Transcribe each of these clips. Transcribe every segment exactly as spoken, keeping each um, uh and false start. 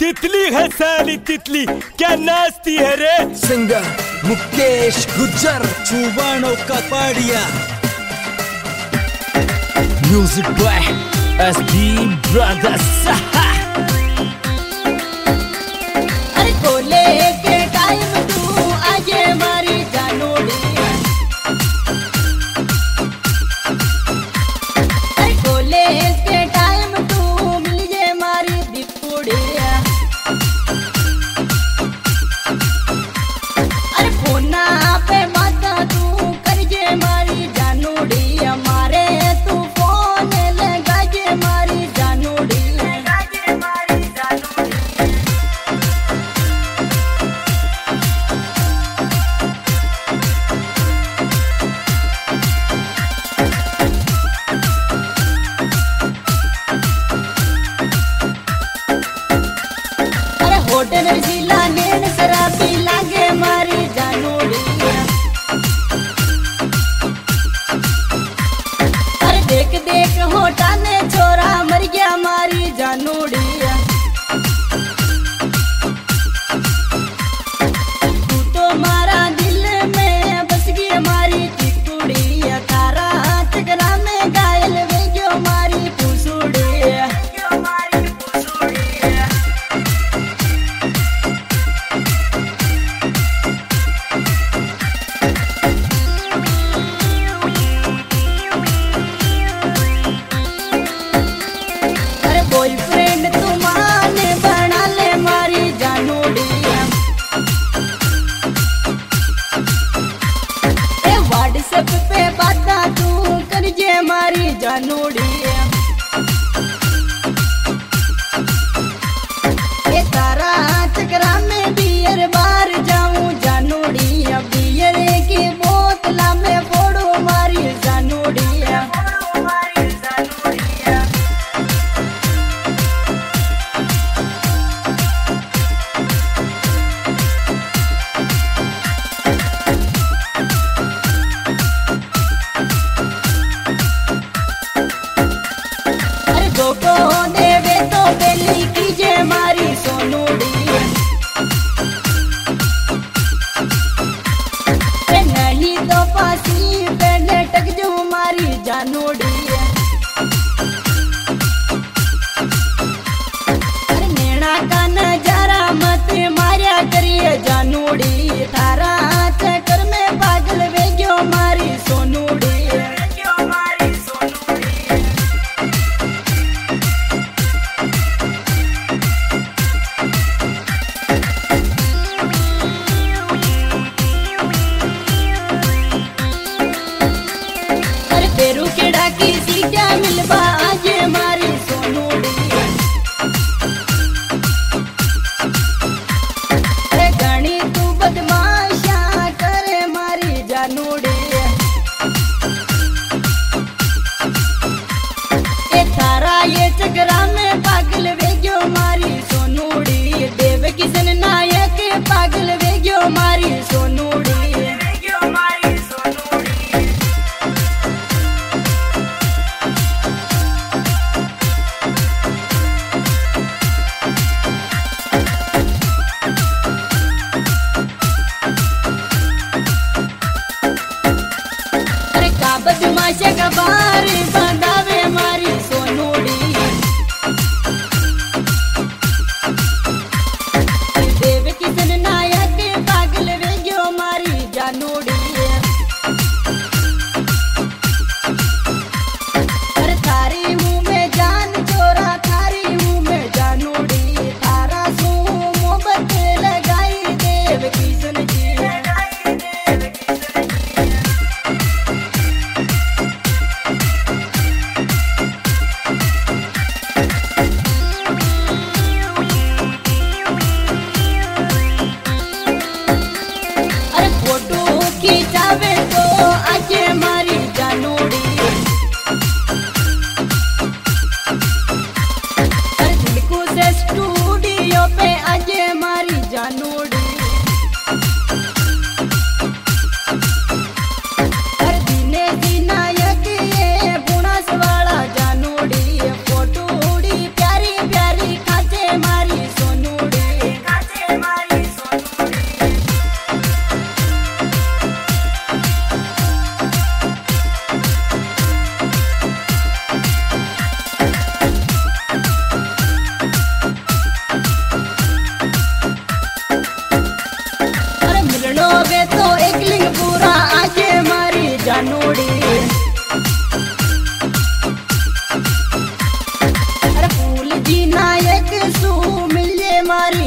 तितली है साली तितली, क्या नाचती है रे। सिंगर मुकेश गुज्जर, चुबानो का पाड़िया। Music by S D brothers. अरे कोले के टाइम तू आजे मारी जानोड़ी, अरे कोले के टाइम तू मिल जे मारी दीपुड़ी। अरे फोना पे माता तू कर जे मारी जानोड़ी, हमारे तू फोन लगा जे मारी जानोड़ी। होटल जिला नेन शराबी लागे मारी जानोड़ी। अरे देख देख होटा ने छोरा मर गया मारी जानोड़ी। तू तो मारा दिल में बस गई मारी चितुड़ी, तारा चकरा में घायल वे गयो मारी पुसुड़ी। बॉयफ्रेंड तुम्हारे बना ले मारी जानोड़ी। ए व्हाट्सएप पे बाता तू कर जे मारी जानोड़ी। ए तारा चकरा में बियर बार जाऊं जानोड़ी, बियर की बोतला में फोड़ो मारी जानोड़ी। धोखो देवे तो बेली कीजे मारी सोनूड़ी। नहीं तो फांसी पे लटक जाऊं मारी जानोड़ी। अरे नैना का नजारा मत मारिया करिए जानोड़ी, थारा चक्कर में पागल वे गयो मारी सोनूड़ी।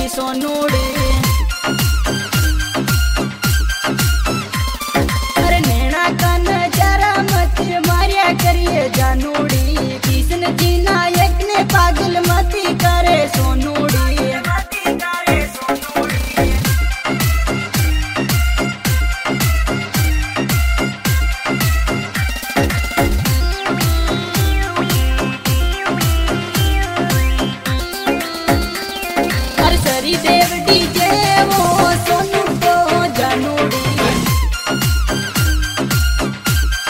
मारी सोनूड़ी। अरे नैना का नजारा मत मारिया करिए जानूड़ी, कृष्ण जी नायक ने पागल मती करे सोनूड़ी। देव डीजे वो सोनू को जानूड़ी।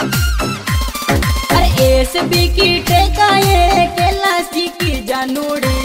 अरे एस बी की टेका ये कैलाश जी की जानूड़ी।